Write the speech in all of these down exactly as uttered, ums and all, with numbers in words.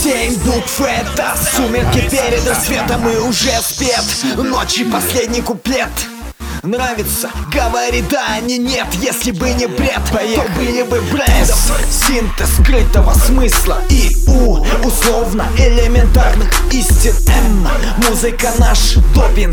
Семь букв — это сумерки перед рассветом и уже спет. Ночи последний куплет. Нравится? Говори да, а не нет. Если бы не бред, то были бы брендом. Синтез скрытого смысла и у условно элементарных истин. М. Музыка наш допинг.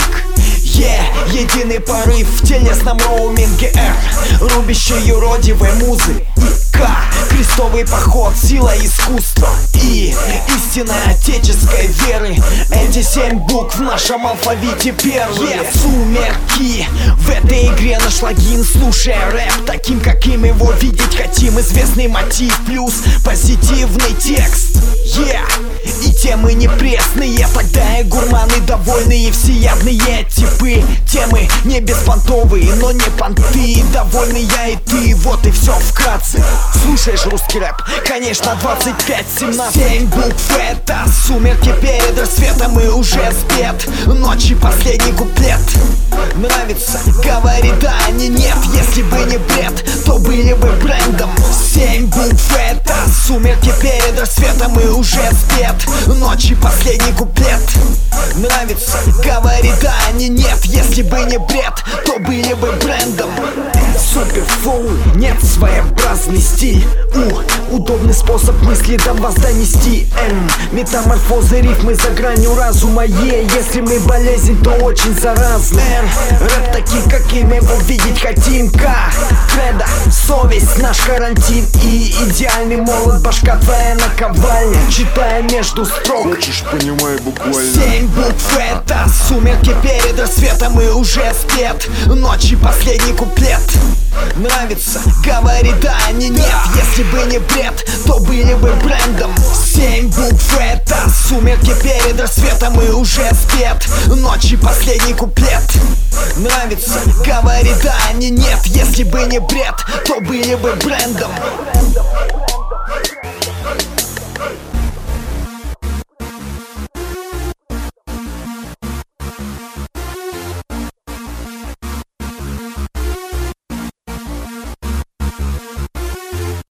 Е, единый порыв в телесном роуминге. Р, рубящей юродивой музы. И К, крестовый поход, сила искусства. И истина отеческой веры. Эти семь букв в нашем алфавите первые. Сумерки. В этой игре наш логин, слушая рэп таким, каким его видеть хотим. Известный мотив плюс позитивный текст. Yeah. И темы не пресные, тогда и гурманы довольные, всеядные типы. Темы не беспонтовые, но не понты. Довольны я и ты, вот и все вкратце. Слушаешь русский рэп? Конечно, двадцать пять семнадцать. Семь букв — это сумерки перед рассветом и уже спет. Ночи последний куплет. Нравится? Говори да, а не нет. Если бы не бред, то были бы брендом. Семь букв — это сумерки перед рассветом и уже спет. Ночи последний куплет. Нравится? Говори да, а не нет. Если бы не бред, то были бы брендом. Суперфлоу, нет, своеобразный стиль. У, удобный способ мысли до вас донести. М, метаморфозы рифмы за гранью разума. Е, если мы болезнь, то очень заразны. Р, рэп такие, какими его видеть хотим. К, кредо, совесть, наш карантин. И идеальный молот, башка твоя наковальня. Читая между строк, хочешь, понимай буквально. Семь букв — это сумерки перед рассветом и уже спет. Ночи последний куплет. Нравится? Говори да, а не нет. Если бы не бред, то были бы брендом. Семь букв — это сумерки перед рассветом и уже спет. Ночи последний куплет. Нравится? Говори да, а не нет. Если бы не бред, то были бы брендом.